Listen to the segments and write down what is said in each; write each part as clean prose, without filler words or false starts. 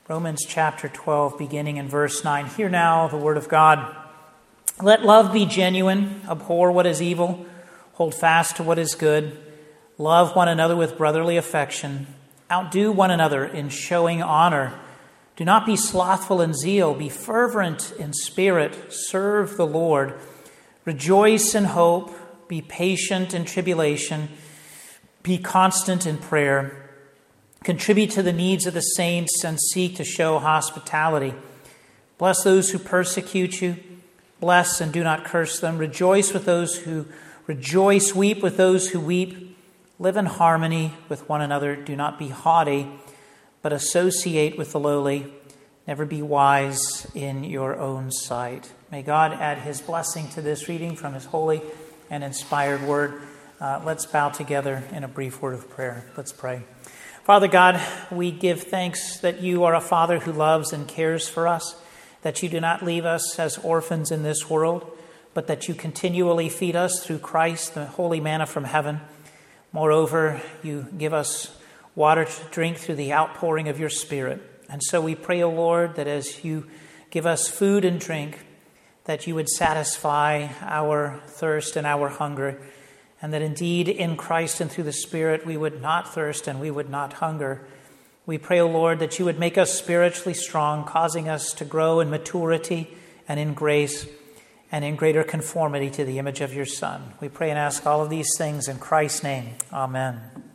Romans chapter 12, beginning in verse 9. Hear now the word of God. Let love be genuine, abhor what is evil, hold fast to what is good, love one another with brotherly affection, outdo one another in showing honor. Do not be slothful in zeal, be fervent in spirit, serve the Lord. Rejoice in hope, be patient in tribulation, be constant in prayer. Contribute to the needs of the saints and seek to show hospitality. Bless those who persecute you. Bless and do not curse them. Rejoice with those who rejoice. Weep with those who weep. Live in harmony with one another. Do not be haughty, but associate with the lowly. Never be wise in your own sight. May God add his blessing to this reading from his holy and inspired word. Let's bow together in a brief word of prayer. Let's pray. Father God, we give thanks that you are a Father who loves and cares for us, that you do not leave us as orphans in this world, but that you continually feed us through Christ, the holy manna from heaven. Moreover, you give us water to drink through the outpouring of your Spirit. And so we pray, O Lord, that as you give us food and drink, that you would satisfy our thirst and our hunger, and that indeed in Christ and through the Spirit we would not thirst and we would not hunger. We pray, O Lord, that you would make us spiritually strong, causing us to grow in maturity and in grace and in greater conformity to the image of your Son. We pray and ask all of these things in Christ's name. Amen.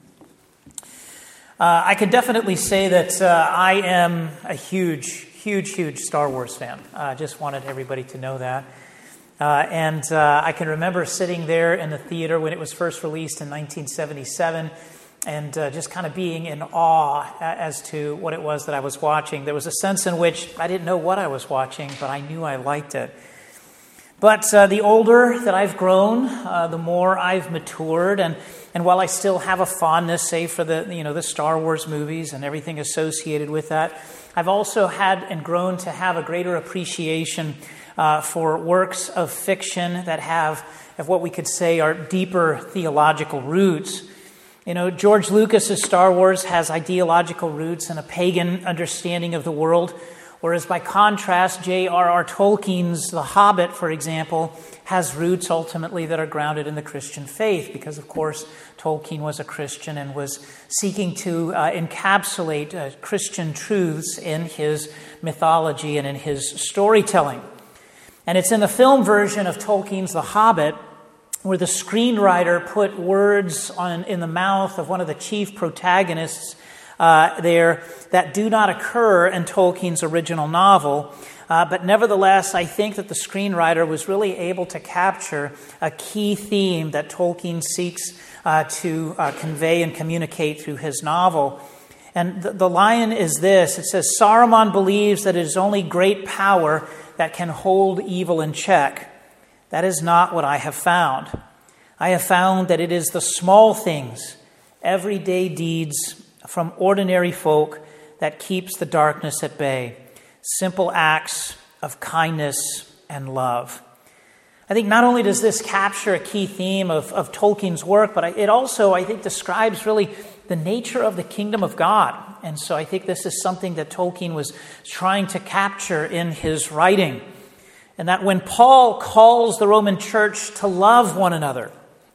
I can definitely say that I am a huge Star Wars fan. I just wanted everybody to know that. And I can remember sitting there in the theater when it was first released in 1977 and just kind of being in awe as to what it was that I was watching. There was a sense in which I didn't know what I was watching, but I knew I liked it. But the older that I've grown, the more I've matured. And while I still have a fondness, say, for the Star Wars movies and everything associated with that, I've also had and grown to have a greater appreciation for works of fiction that have what we could say are deeper theological roots. You know, George Lucas's Star Wars has ideological roots and a pagan understanding of the world, whereas by contrast, J.R.R. Tolkien's The Hobbit, for example, has roots ultimately that are grounded in the Christian faith, because, of course, Tolkien was a Christian and was seeking to encapsulate Christian truths in his mythology and in his storytelling. And it's in the film version of Tolkien's The Hobbit where the screenwriter put words in the mouth of one of the chief protagonists there that do not occur in Tolkien's original novel. But nevertheless, I think that the screenwriter was really able to capture a key theme that Tolkien seeks to convey and communicate through his novel. And the line is this. It says, Saruman believes that it is only great power that can hold evil in check. That is not what I have found. I have found that it is the small things, everyday deeds from ordinary folk that keeps the darkness at bay. Simple acts of kindness and love. I think not only does this capture a key theme of Tolkien's work, but it also, I think, describes really the nature of the kingdom of God. And so I think this is something that Tolkien was trying to capture in his writing. And that when Paul calls the Roman church to love one another,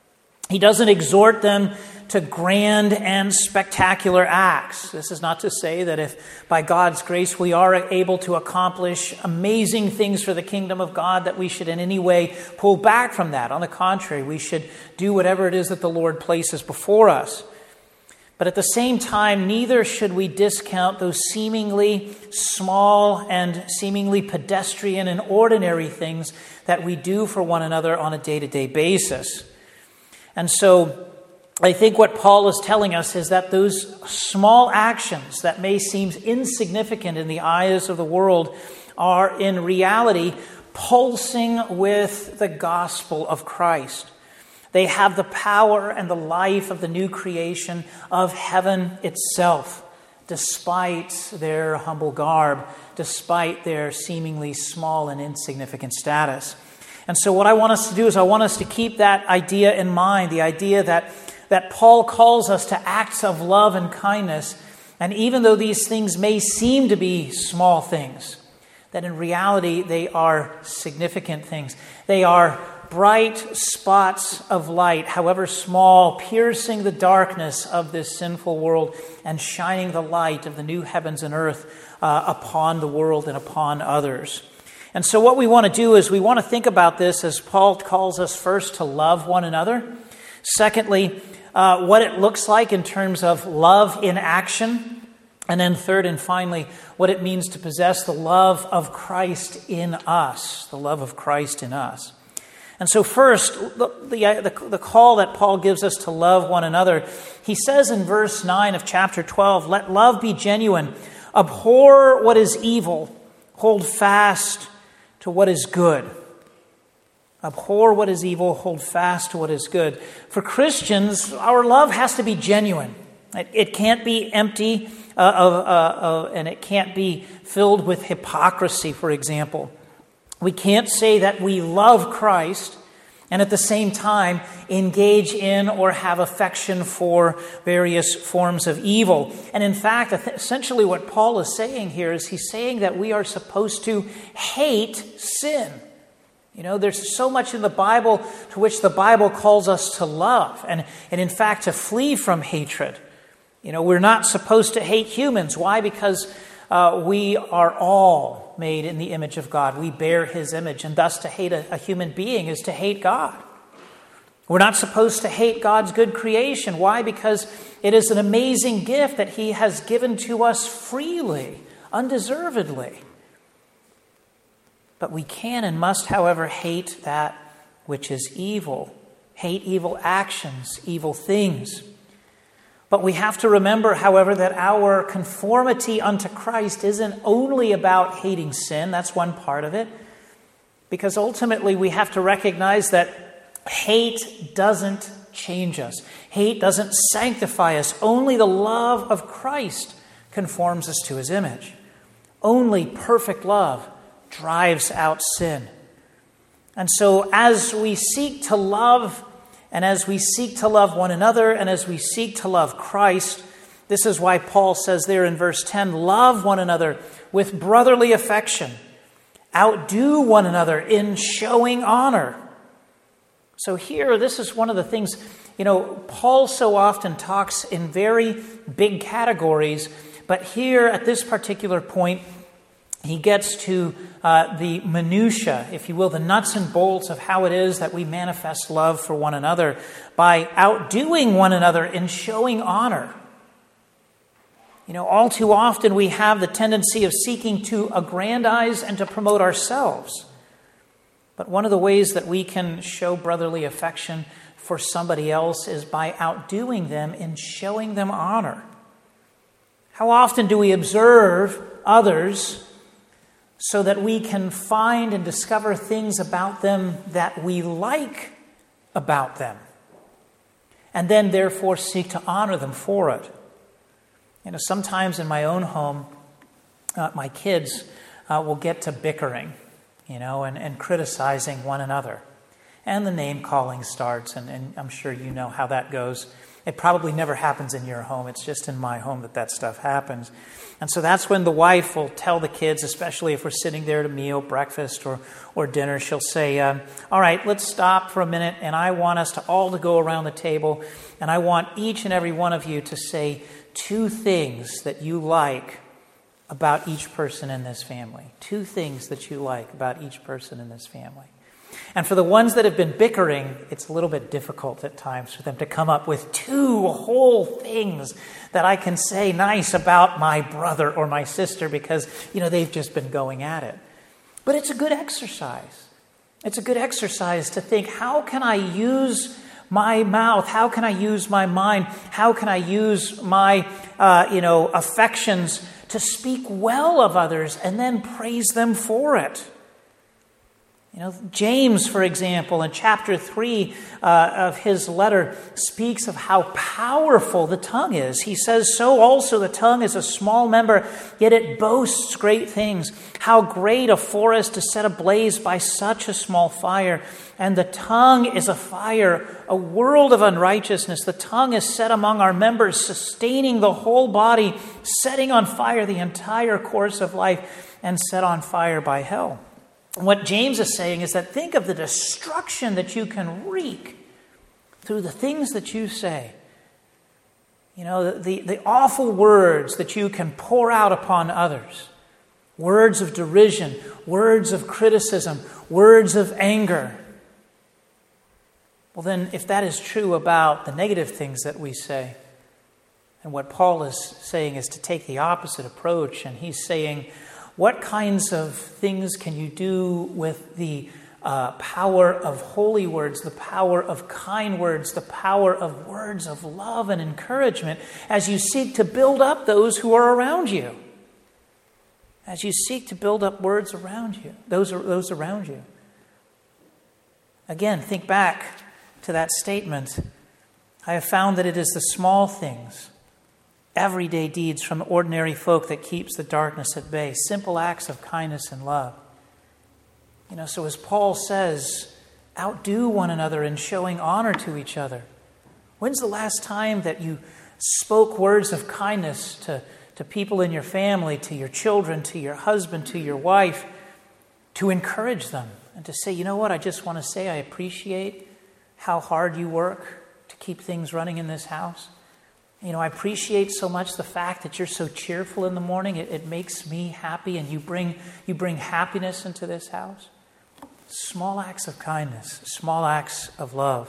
he doesn't exhort them to grand and spectacular acts. This is not to say that if by God's grace we are able to accomplish amazing things for the kingdom of God, that we should in any way pull back from that. On the contrary, we should do whatever it is that the Lord places before us. But at the same time, neither should we discount those seemingly small and seemingly pedestrian and ordinary things that we do for one another on a day-to-day basis. And so I think what Paul is telling us is that those small actions that may seem insignificant in the eyes of the world are in reality pulsing with the gospel of Christ. They have the power and the life of the new creation of heaven itself, despite their humble garb, despite their seemingly small and insignificant status. And so what I want us to do is I want us to keep that idea in mind, the idea that Paul calls us to acts of love and kindness And even though these things may seem to be small things, that in reality they are significant things. They are bright spots of light, however small, piercing the darkness of this sinful world and shining the light of the new heavens and earth upon the world and upon others. And so what we want to do is we want to think about this as Paul calls us first to love one another. Secondly, what it looks like in terms of love in action. And then third and finally, what it means to possess the love of Christ in us. The love of Christ in us. And so first, the call that Paul gives us to love one another, he says in verse 9 of chapter 12, "Let love be genuine. Abhor what is evil. Hold fast to what is good." Abhor what is evil. Hold fast to what is good. For Christians, our love has to be genuine. It can't be empty and it can't be filled with hypocrisy, for example. We can't say that we love Christ and at the same time engage in or have affection for various forms of evil. And in fact, essentially what Paul is saying here is he's saying that we are supposed to hate sin. You know, there's so much in the Bible to which the Bible calls us to love and in fact to flee from hatred. You know, we're not supposed to hate humans. Why? Because we are all made in the image of God. We bear His image, and thus to hate a human being is to hate God. We're not supposed to hate God's good creation. Why? Because it is an amazing gift that He has given to us freely, undeservedly. But we can and must, however, hate that which is evil. Hate evil actions, evil things. But we have to remember, however, that our conformity unto Christ isn't only about hating sin. That's one part of it. Because ultimately we have to recognize that hate doesn't change us. Hate doesn't sanctify us. Only the love of Christ conforms us to His image. Only perfect love drives out sin. And so as we seek to love, and as we seek to love one another, and as we seek to love Christ, this is why Paul says there in verse 10, "Love one another with brotherly affection. Outdo one another in showing honor." So here, this is one of the things, you know, Paul so often talks in very big categories, but here at this particular point, he gets to the minutia, if you will, the nuts and bolts of how it is that we manifest love for one another by outdoing one another in showing honor. You know, all too often we have the tendency of seeking to aggrandize and to promote ourselves. But one of the ways that we can show brotherly affection for somebody else is by outdoing them in showing them honor. How often do we observe others so that we can find and discover things about them that we like about them, and then therefore seek to honor them for it? You know, sometimes in my own home, my kids will get to bickering, you know, and criticizing one another. And the name-calling starts, and I'm sure you know how that goes. It probably never happens in your home. It's just in my home that stuff happens. And so that's when the wife will tell the kids, especially if we're sitting there at a meal, breakfast or dinner, she'll say, all right, let's stop for a minute, and I want us to all to go around the table, and I want each and every one of you to say 2 things that you like about each person in this family. 2 things that you like about each person in this family. And for the ones that have been bickering, it's a little bit difficult at times for them to come up with 2 whole things that I can say nice about my brother or my sister because, you know, they've just been going at it. But it's a good exercise. It's a good exercise to think, how can I use my mouth? How can I use my mind? How can I use my, affections to speak well of others and then praise them for it? James, for example, in chapter 3 of his letter, speaks of how powerful the tongue is. He says, "So also the tongue is a small member, yet it boasts great things. How great a forest is set ablaze by such a small fire. And the tongue is a fire, a world of unrighteousness. The tongue is set among our members, sustaining the whole body, setting on fire the entire course of life, and set on fire by hell." What James is saying is that think of the destruction that you can wreak through the things that you say. The awful words that you can pour out upon others. Words of derision, words of criticism, words of anger. Well then, if that is true about the negative things that we say, and what Paul is saying is to take the opposite approach, and he's saying, what kinds of things can you do with the power of holy words, the power of kind words, the power of words of love and encouragement as you seek to build up those who are around you? As you seek to build up words around you, those around you. Again, think back to that statement. I have found that it is the small things, everyday deeds from ordinary folk that keeps the darkness at bay. Simple acts of kindness and love. So as Paul says, outdo one another in showing honor to each other. When's the last time that you spoke words of kindness to people in your family, to your children, to your husband, to your wife, to encourage them and to say, I just want to say I appreciate how hard you work to keep things running in this house. I appreciate so much the fact that you're so cheerful in the morning. It makes me happy, and you bring happiness into this house. Small acts of kindness, small acts of love.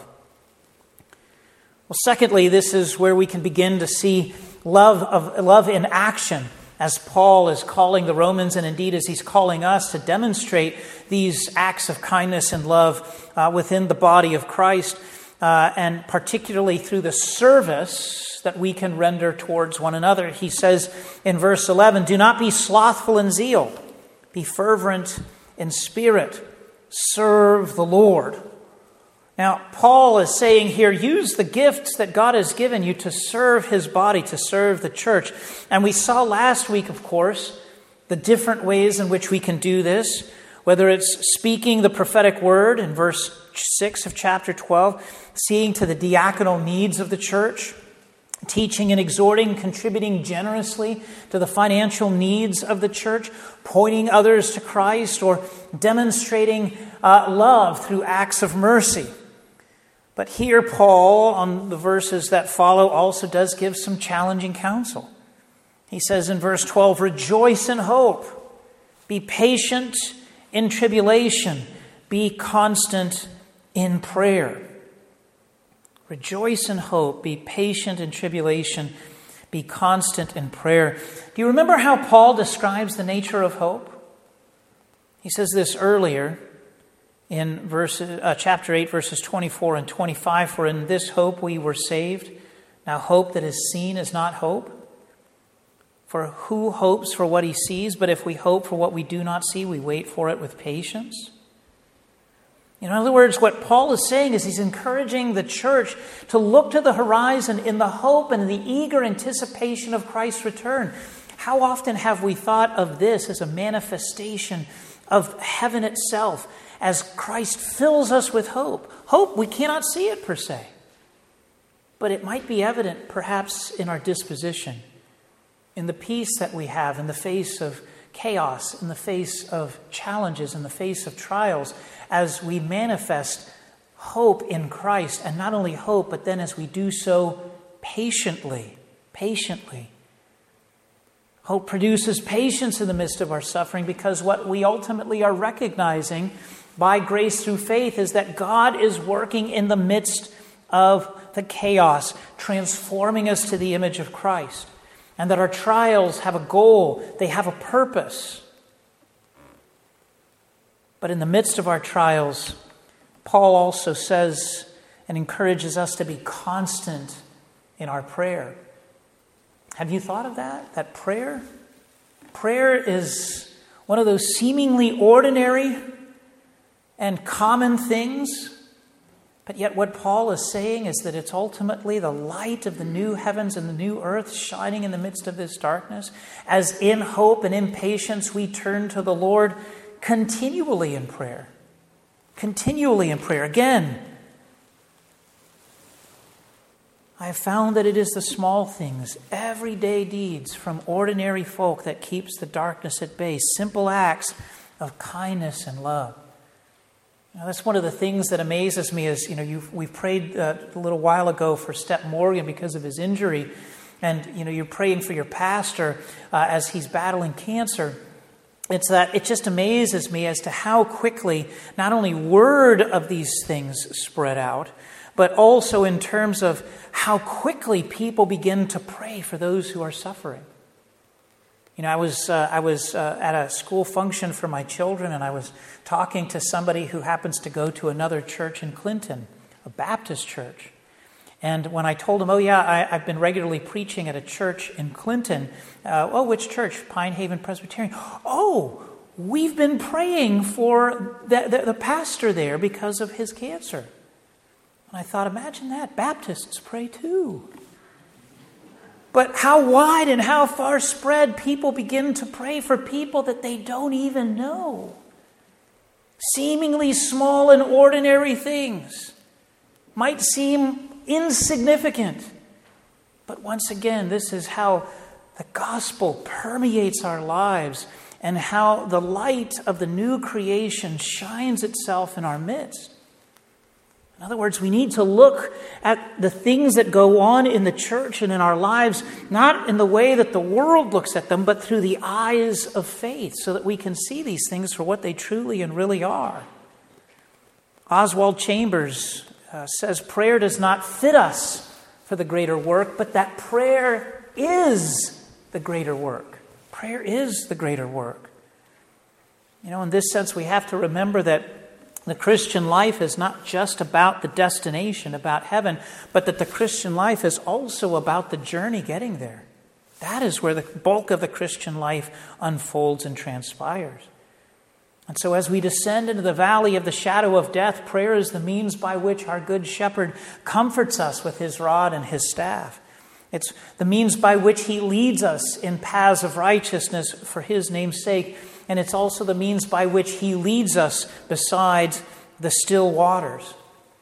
Well, secondly, this is where we can begin to see love in action, as Paul is calling the Romans, and indeed as he's calling us to demonstrate these acts of kindness and love within the body of Christ, and particularly through the service that we can render towards one another. He says in verse 11, "Do not be slothful in zeal. Be fervent in spirit. Serve the Lord." Now, Paul is saying here, use the gifts that God has given you to serve his body, to serve the church. And we saw last week, of course, the different ways in which we can do this, whether it's speaking the prophetic word in verse 6 of chapter 12, seeing to the diaconal needs of the church, teaching and exhorting, contributing generously to the financial needs of the church, pointing others to Christ, or demonstrating love through acts of mercy. But here Paul, on the verses that follow, also does give some challenging counsel. He says in verse 12, "Rejoice in hope, be patient in tribulation, be constant in prayer." Rejoice in hope, be patient in tribulation, be constant in prayer. Do you remember how Paul describes the nature of hope? He says this earlier in chapter 8, verses 24 and 25, "For in this hope we were saved. Now hope that is seen is not hope. For who hopes for what he sees? But if we hope for what we do not see, we wait for it with patience." In other words, what Paul is saying is he's encouraging the church to look to the horizon in the hope and the eager anticipation of Christ's return. How often have we thought of this as a manifestation of heaven itself, as Christ fills us with hope? Hope, we cannot see it per se, but it might be evident perhaps in our disposition, in the peace that we have in the face of chaos, in the face of challenges, in the face of trials, as we manifest hope in Christ, and not only hope, but then as we do so patiently. Hope produces patience in the midst of our suffering, because what we ultimately are recognizing by grace through faith is that God is working in the midst of the chaos, transforming us to the image of Christ, and that our trials have a goal, they have a purpose. But in the midst of our trials, Paul also says and encourages us to be constant in our prayer. Have you thought of that? That prayer is one of those seemingly ordinary and common things. But yet what Paul is saying is that it's ultimately the light of the new heavens and the new earth shining in the midst of this darkness, as in hope and in patience we turn to the Lord continually in prayer. Continually in prayer. Again, I have found that it is the small things, everyday deeds from ordinary folk that keeps the darkness at bay. Simple acts of kindness and love. Now, that's one of the things that amazes me is, we've prayed a little while ago for Step Morgan because of his injury. And, you're praying for your pastor as he's battling cancer. It's that it just amazes me as to how quickly not only word of these things spread out, but also in terms of how quickly people begin to pray for those who are suffering. I was at a school function for my children, and I was talking to somebody who happens to go to another church in Clinton, a Baptist church. And when I told him, I've been regularly preaching at a church in Clinton. Which church? Pine Haven Presbyterian. Oh, we've been praying for the pastor there because of his cancer. And I thought, imagine that. Baptists pray too. But how wide and how far spread people begin to pray for people that they don't even know. Seemingly small and ordinary things might seem insignificant. But once again, this is how the gospel permeates our lives and how the light of the new creation shines itself in our midst. In other words, we need to look at the things that go on in the church and in our lives, not in the way that the world looks at them, but through the eyes of faith, so that we can see these things for what they truly and really are. Oswald Chambers says prayer does not fit us for the greater work, but that prayer is the greater work. Prayer is the greater work. In this sense, we have to remember that the Christian life is not just about the destination, about heaven, but that the Christian life is also about the journey getting there. That is where the bulk of the Christian life unfolds and transpires. And so as we descend into the valley of the shadow of death, prayer is the means by which our good shepherd comforts us with his rod and his staff. It's the means by which he leads us in paths of righteousness for his name's sake. And it's also the means by which he leads us beside the still waters.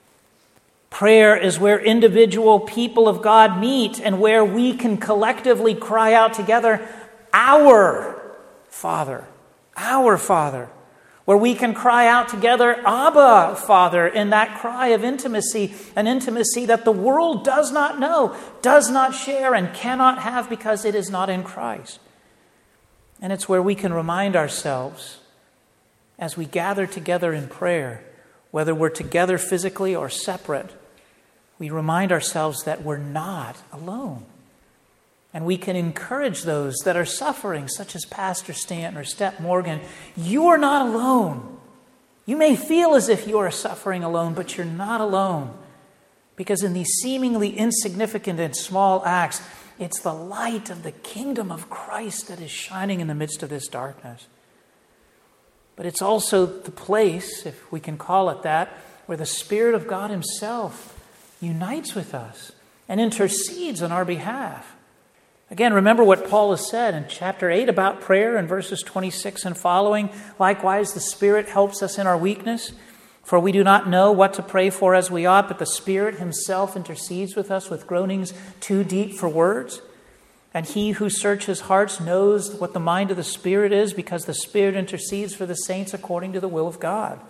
Prayer is where individual people of God meet and where we can collectively cry out together, Our Father, our Father. Where we can cry out together, Abba, Father, in that cry of intimacy, an intimacy that the world does not know, does not share, and cannot have because it is not in Christ. And it's where we can remind ourselves as we gather together in prayer, whether we're together physically or separate, we remind ourselves that we're not alone. And we can encourage those that are suffering, such as Pastor Stanton or Step Morgan. You are not alone. You may feel as if you are suffering alone, but you're not alone. Because in these seemingly insignificant and small acts, it's the light of the kingdom of Christ that is shining in the midst of this darkness. But it's also the place, if we can call it that, where the Spirit of God himself unites with us and intercedes on our behalf. Again, remember what Paul has said in chapter 8 about prayer in verses 26 and following. Likewise, the Spirit helps us in our weakness. For we do not know what to pray for as we ought, but the Spirit himself intercedes with us with groanings too deep for words. And he who searches hearts knows what the mind of the Spirit is, because the Spirit intercedes for the saints according to the will of God.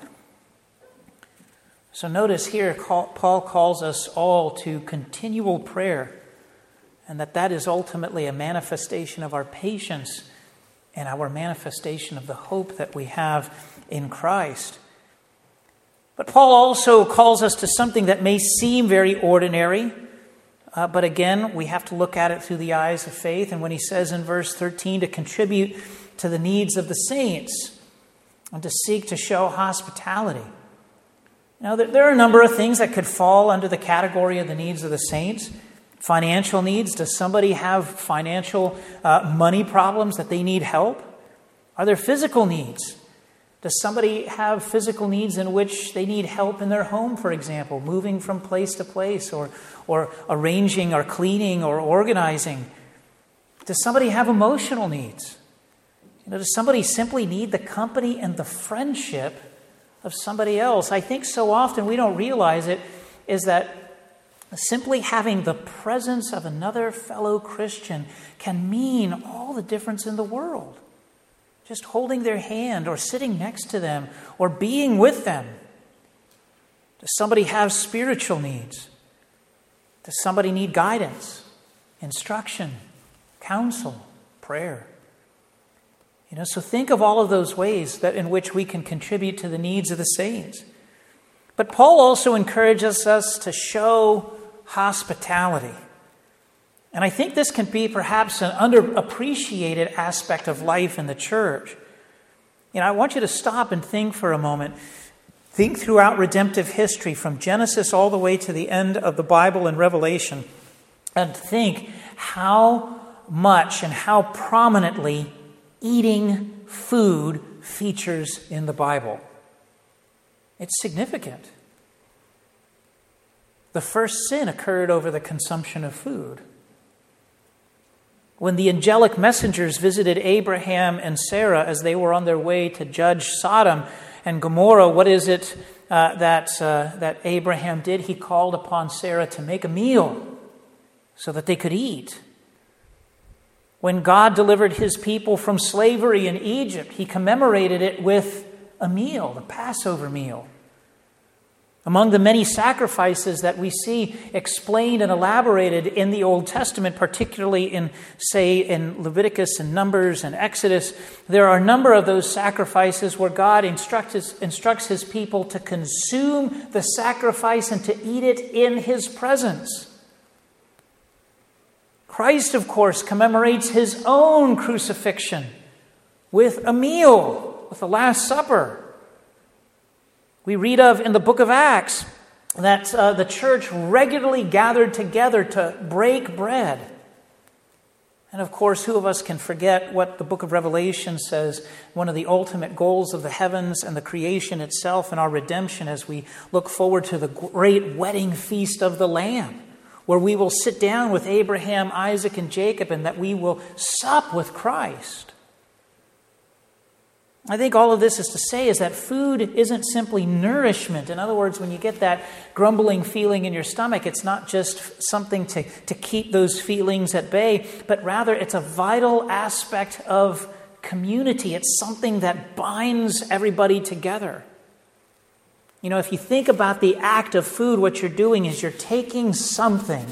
So notice here, Paul calls us all to continual prayer, and that is ultimately a manifestation of our patience and our manifestation of the hope that we have in Christ. But Paul also calls us to something that may seem very ordinary, but again, we have to look at it through the eyes of faith. And when he says in verse 13 to contribute to the needs of the saints and to seek to show hospitality. Now, there are a number of things that could fall under the category of the needs of the saints. Financial needs. Does somebody have financial money problems that they need help? Are there physical needs? Does somebody have physical needs in which they need help in their home, for example, moving from place to place, or arranging or cleaning or organizing? Does somebody have emotional needs? Does somebody simply need the company and the friendship of somebody else? I think so often we don't realize it, is that simply having the presence of another fellow Christian can mean all the difference in the world. Just holding their hand or sitting next to them or being with them. Does somebody have spiritual needs? Does somebody need guidance, instruction, counsel, prayer? So think of all of those ways that in which we can contribute to the needs of the saints. But Paul also encourages us to show hospitality. And I think this can be perhaps an underappreciated aspect of life in the church. I want you to stop and think for a moment. Think throughout redemptive history, from Genesis all the way to the end of the Bible and Revelation, and think how much and how prominently eating food features in the Bible. It's significant. The first sin occurred over the consumption of food. When the angelic messengers visited Abraham and Sarah as they were on their way to judge Sodom and Gomorrah, what is it that Abraham did? He called upon Sarah to make a meal so that they could eat. When God delivered his people from slavery in Egypt, he commemorated it with a meal, the Passover meal. Among the many sacrifices that we see explained and elaborated in the Old Testament, particularly in Leviticus and Numbers and Exodus, there are a number of those sacrifices where God instructs his people to consume the sacrifice and to eat it in his presence. Christ, of course, commemorates his own crucifixion with a meal, with the Last Supper. We read of in the book of Acts that the church regularly gathered together to break bread. And of course, who of us can forget what the book of Revelation says, one of the ultimate goals of the heavens and the creation itself and our redemption, as we look forward to the great wedding feast of the Lamb, where we will sit down with Abraham, Isaac, and Jacob, and that we will sup with Christ. I think all of this is to say is that food isn't simply nourishment. In other words, when you get that grumbling feeling in your stomach, it's not just something to keep those feelings at bay, but rather it's a vital aspect of community. It's something that binds everybody together. If you think about the act of food, what you're doing is you're taking something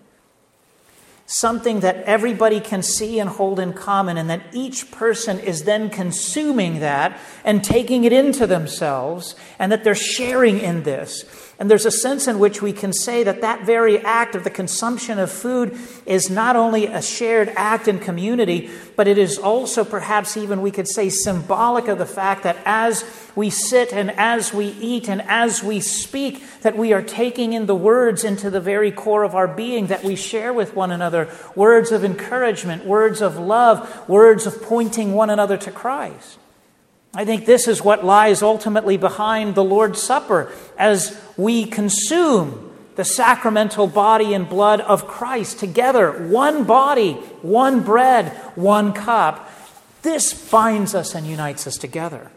that everybody can see and hold in common, and that each person is then consuming that and taking it into themselves, and that they're sharing in this. And there's a sense in which we can say that that very act of the consumption of food is not only a shared act in community, but it is also perhaps even, we could say, symbolic of the fact that as we sit and as we eat and as we speak, that we are taking in the words into the very core of our being that we share with one another. Words of encouragement, words of love, words of pointing one another to Christ. I think this is what lies ultimately behind the Lord's Supper as we consume the sacramental body and blood of Christ together. One body, one bread, one cup. This binds us and unites us together.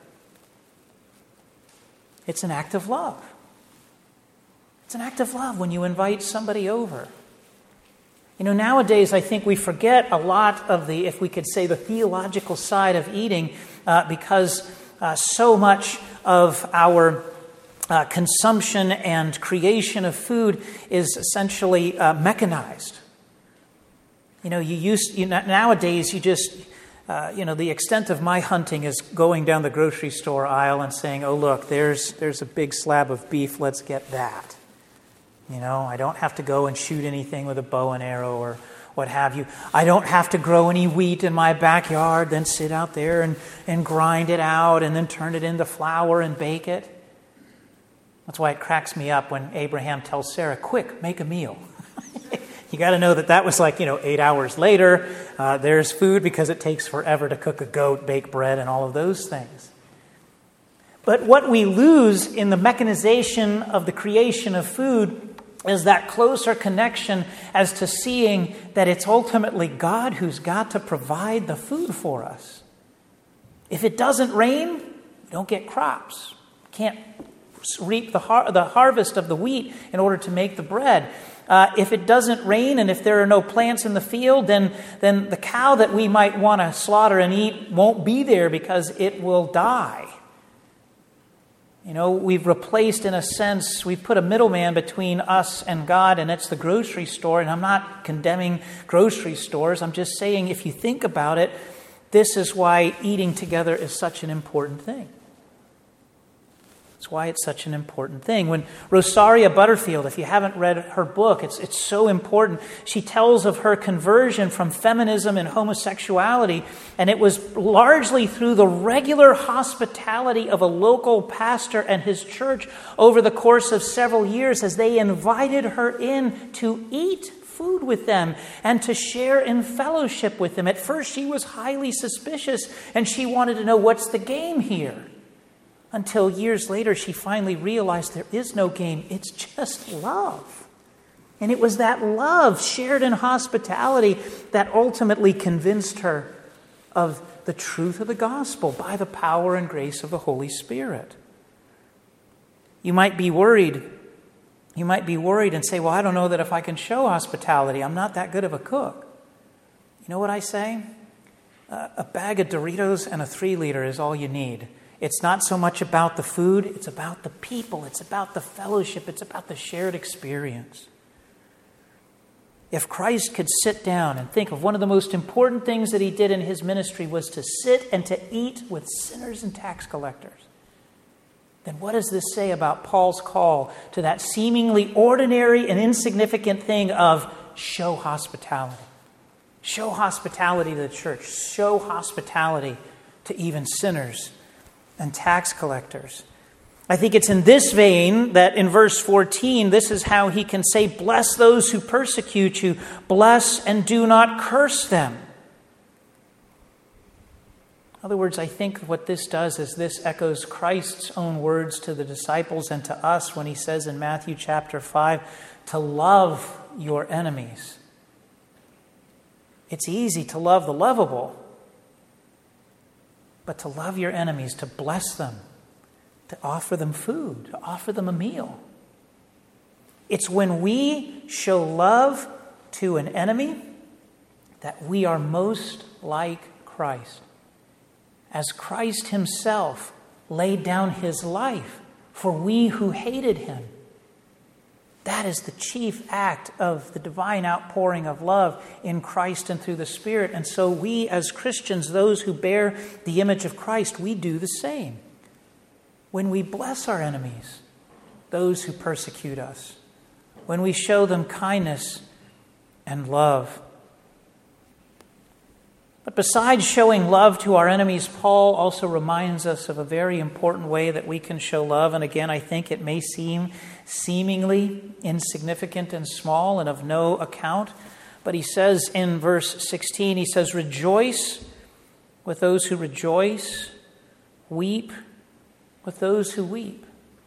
It's an act of love. It's an act of love when you invite somebody over. Nowadays I think we forget a lot of the, if we could say, the theological side of eating because so much of our consumption and creation of food is essentially mechanized. Nowadays you just, the extent of my hunting is going down the grocery store aisle and saying, oh, look, there's a big slab of beef, let's get that. I don't have to go and shoot anything with a bow and arrow or what have you. I don't have to grow any wheat in my backyard, then sit out there and grind it out and then turn it into flour and bake it. That's why it cracks me up when Abraham tells Sarah, quick, make a meal. You got to know that was 8 hours later. There's food because it takes forever to cook a goat, bake bread, and all of those things. But what we lose in the mechanization of the creation of food is that closer connection as to seeing that it's ultimately God who's got to provide the food for us. If it doesn't rain, we don't get crops. Can't reap the harvest of the wheat in order to make the bread. If it doesn't rain and if there are no plants in the field, then the cow that we might want to slaughter and eat won't be there because it will die. We've replaced, in a sense, we've put a middleman between us and God, and it's the grocery store. And I'm not condemning grocery stores. I'm just saying, if you think about it, this is why eating together is such an important thing. That's why it's such an important thing. When Rosaria Butterfield, if you haven't read her book, it's so important. She tells of her conversion from feminism and homosexuality, and it was largely through the regular hospitality of a local pastor and his church over the course of several years as they invited her in to eat food with them and to share in fellowship with them. At first, she was highly suspicious, and she wanted to know, what's the game here? Until years later, she finally realized there is no game. It's just love. And it was that love shared in hospitality that ultimately convinced her of the truth of the gospel by the power and grace of the Holy Spirit. You might be worried. You might be worried and say, well, I don't know that if I can show hospitality. I'm not that good of a cook. You know what I say? A bag of Doritos and a 3-liter is all you need. It's not so much about the food, it's about the people, it's about the fellowship, it's about the shared experience. If Christ could sit down and think of one of the most important things that he did in his ministry was to sit and to eat with sinners and tax collectors, then what does this say about Paul's call to that seemingly ordinary and insignificant thing of show hospitality? Show hospitality to the church. Show hospitality to even sinners and tax collectors. I think it's in this vein that in verse 14, this is how he can say, bless those who persecute you, bless and do not curse them. In other words, I think what this does is this echoes Christ's own words to the disciples and to us when he says in Matthew chapter 5, to love your enemies. It's easy to love the lovable, but to love your enemies, to bless them, to offer them food, to offer them a meal. It's when we show love to an enemy that we are most like Christ. As Christ himself laid down his life for we who hated him. That is the chief act of the divine outpouring of love in Christ and through the Spirit. And so we as Christians, those who bear the image of Christ, we do the same. When we bless our enemies, those who persecute us, when we show them kindness and love. But besides showing love to our enemies, Paul also reminds us of a very important way that we can show love. And again, I think it may seem seemingly insignificant and small and of no account. But he says in verse 16, he says, rejoice with those who rejoice, weep with those who weep.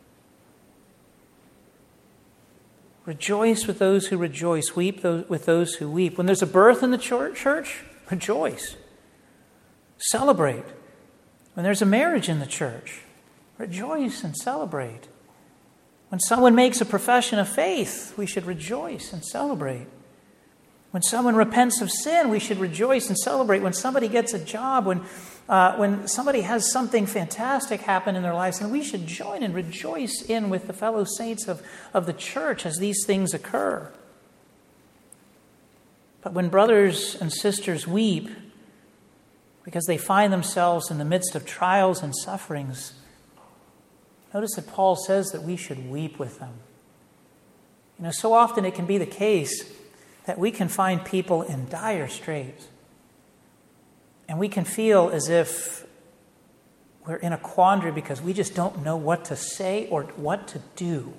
Rejoice with those who rejoice, weep with those who weep. When there's a birth in the church, rejoice. Celebrate. When there's a marriage in the church, rejoice and celebrate. When someone makes a profession of faith, we should rejoice and celebrate. When someone repents of sin, we should rejoice and celebrate. When somebody gets a job, when somebody has something fantastic happen in their lives, and we should join and rejoice in with the fellow saints of the church as these things occur. But when brothers and sisters weep because they find themselves in the midst of trials and sufferings, notice that Paul says that we should weep with them. So often it can be the case that we can find people in dire straits. And we can feel as if we're in a quandary because we just don't know what to say or what to do.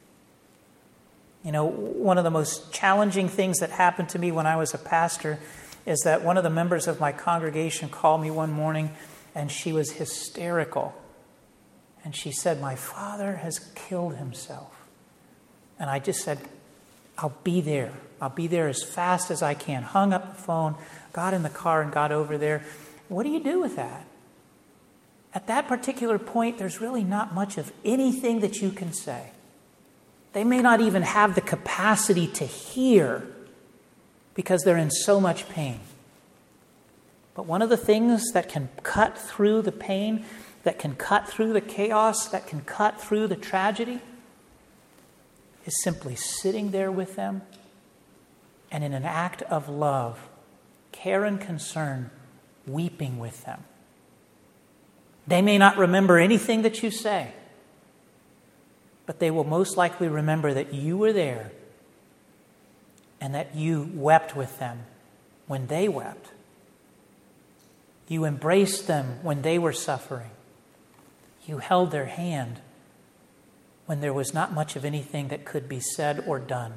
One of the most challenging things that happened to me when I was a pastor is that one of the members of my congregation called me one morning and she was hysterical. And she said, "My father has killed himself." And I just said, "I'll be there. I'll be there as fast as I can." Hung up the phone, got in the car and got over there. What do you do with that? At that particular point, there's really not much of anything that you can say. They may not even have the capacity to hear because they're in so much pain. But one of the things that can cut through the pain, that can cut through the chaos, that can cut through the tragedy, is simply sitting there with them and in an act of love, care and concern, weeping with them. They may not remember anything that you say, but they will most likely remember that you were there and that you wept with them when they wept. You embraced them when they were suffering. You held their hand when there was not much of anything that could be said or done.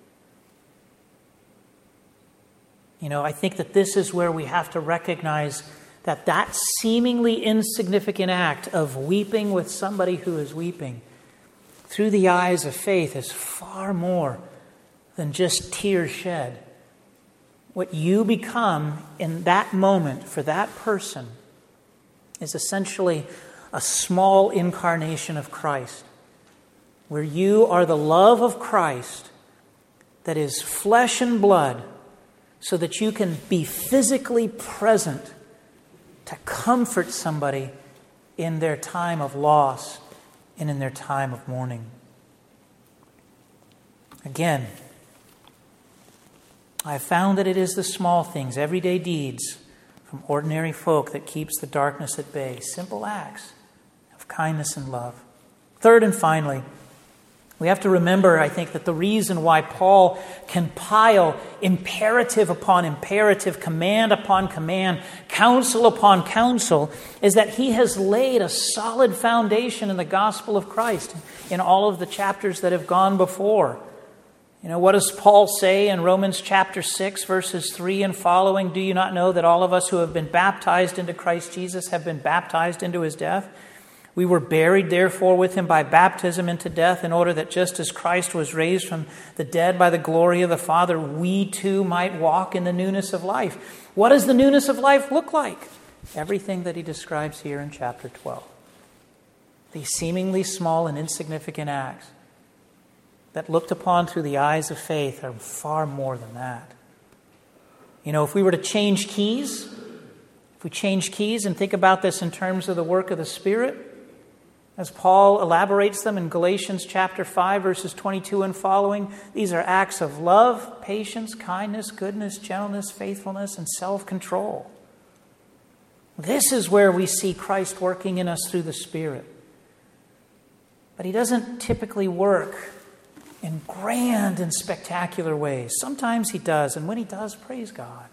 I think that this is where we have to recognize that seemingly insignificant act of weeping with somebody who is weeping through the eyes of faith is far more than just tears shed. What you become in that moment for that person is essentially a small incarnation of Christ, where you are the love of Christ that is flesh and blood, so that you can be physically present to comfort somebody in their time of loss and in their time of mourning. Again, I have found that it is the small things, everyday deeds from ordinary folk that keeps the darkness at bay. Simple acts of kindness and love. Third and finally, we have to remember, I think, that the reason why Paul can pile imperative upon imperative, command upon command, counsel upon counsel, is that he has laid a solid foundation in the gospel of Christ in all of the chapters that have gone before. What does Paul say in Romans chapter 6, verses 3 and following? "Do you not know that all of us who have been baptized into Christ Jesus have been baptized into his death? We were buried, therefore, with him by baptism into death, in order that just as Christ was raised from the dead by the glory of the Father, we too might walk in the newness of life." What does the newness of life look like? Everything that he describes here in chapter 12. These seemingly small and insignificant acts that looked upon through the eyes of faith are far more than that. If we were to change keys, if we change keys and think about this in terms of the work of the Spirit, as Paul elaborates them in Galatians chapter 5, verses 22 and following, these are acts of love, patience, kindness, goodness, gentleness, faithfulness, and self-control. This is where we see Christ working in us through the Spirit. But he doesn't typically work in grand and spectacular ways. Sometimes he does, and when he does, praise God.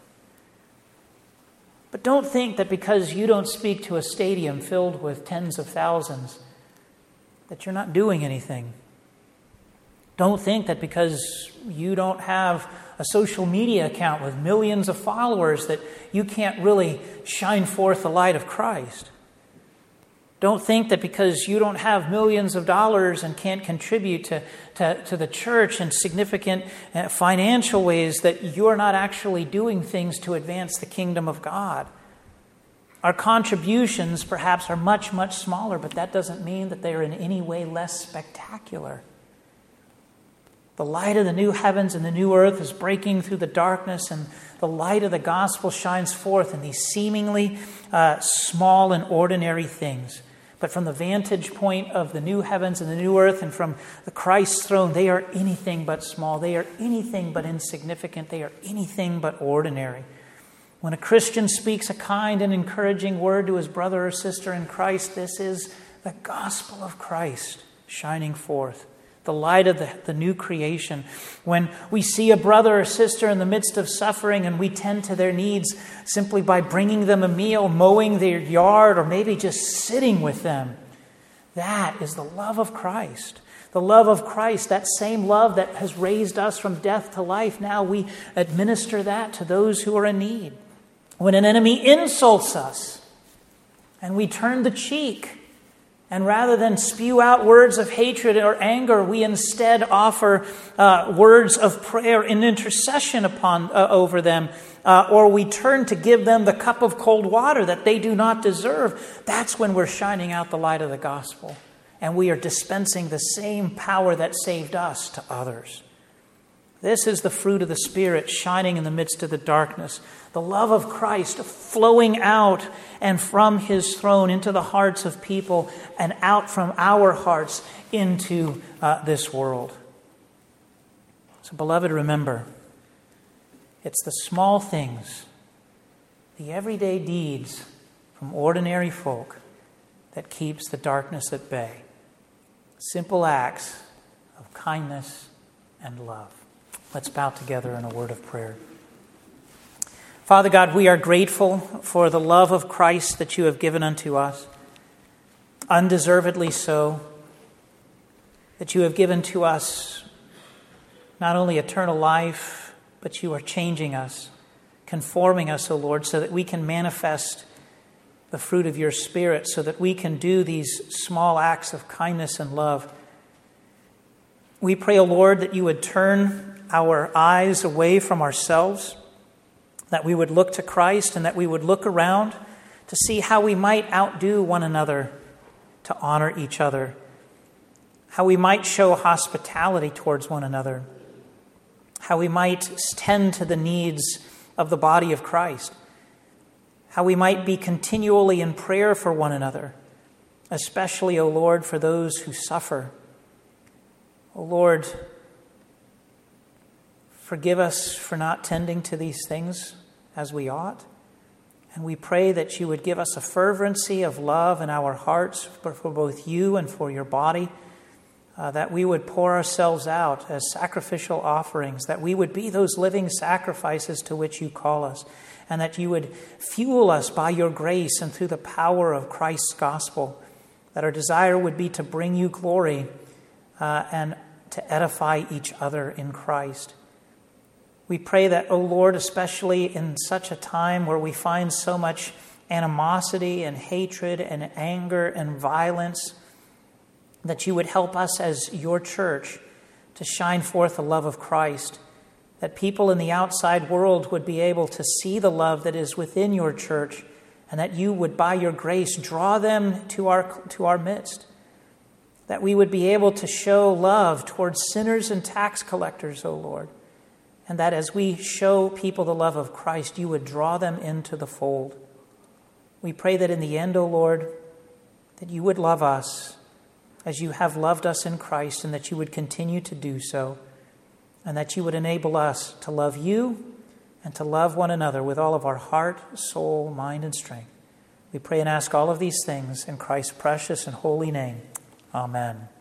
But don't think that because you don't speak to a stadium filled with tens of thousands that you're not doing anything. Don't think that because you don't have a social media account with millions of followers that you can't really shine forth the light of Christ. Don't think that because you don't have millions of dollars and can't contribute to the church in significant financial ways that you're not actually doing things to advance the kingdom of God. Our contributions perhaps are much, much smaller, but that doesn't mean that they are in any way less spectacular. The light of the new heavens and the new earth is breaking through the darkness, and the light of the gospel shines forth in these seemingly small and ordinary things. But from the vantage point of the new heavens and the new earth and from the Christ's throne, they are anything but small. They are anything but insignificant. They are anything but ordinary. When a Christian speaks a kind and encouraging word to his brother or sister in Christ, this is the gospel of Christ shining forth, the light of the new creation. When we see a brother or sister in the midst of suffering and we tend to their needs simply by bringing them a meal, mowing their yard, or maybe just sitting with them, that is the love of Christ. The love of Christ, that same love that has raised us from death to life, now we administer that to those who are in need. When an enemy insults us and we turn the cheek And rather than spew out words of hatred or anger, we instead offer words of prayer and intercession over them. Or we turn to give them the cup of cold water that they do not deserve. That's when we're shining out the light of the gospel. And we are dispensing the same power that saved us to others. This is the fruit of the Spirit shining in the midst of the darkness. The love of Christ flowing out and from His throne into the hearts of people and out from our hearts into this world. So, beloved, remember, it's the small things, the everyday deeds from ordinary folk that keeps the darkness at bay. Simple acts of kindness and love. Let's bow together in a word of prayer. Father God, we are grateful for the love of Christ that you have given unto us, undeservedly so, that you have given to us not only eternal life, but you are changing us, conforming us, O Lord, so that we can manifest the fruit of your Spirit, so that we can do these small acts of kindness and love. We pray, O Lord, that you would turn our eyes away from ourselves, that we would look to Christ and that we would look around to see how we might outdo one another to honor each other, how we might show hospitality towards one another, how we might tend to the needs of the body of Christ, how we might be continually in prayer for one another, especially, O Lord, for those who suffer. O Lord, forgive us for not tending to these things as we ought. And we pray that you would give us a fervency of love in our hearts for both you and for your body, that we would pour ourselves out as sacrificial offerings, that we would be those living sacrifices to which you call us, and that you would fuel us by your grace and through the power of Christ's gospel, that our desire would be to bring you glory and to edify each other in Christ. We pray that, O Lord, especially in such a time where we find so much animosity and hatred and anger and violence, that you would help us as your church to shine forth the love of Christ, that people in the outside world would be able to see the love that is within your church, and that you would, by your grace, draw them to our midst, that we would be able to show love towards sinners and tax collectors, O Lord, and that as we show people the love of Christ, you would draw them into the fold. We pray that in the end, O Lord, that you would love us as you have loved us in Christ, and that you would continue to do so, and that you would enable us to love you and to love one another with all of our heart, soul, mind, and strength. We pray and ask all of these things in Christ's precious and holy name. Amen.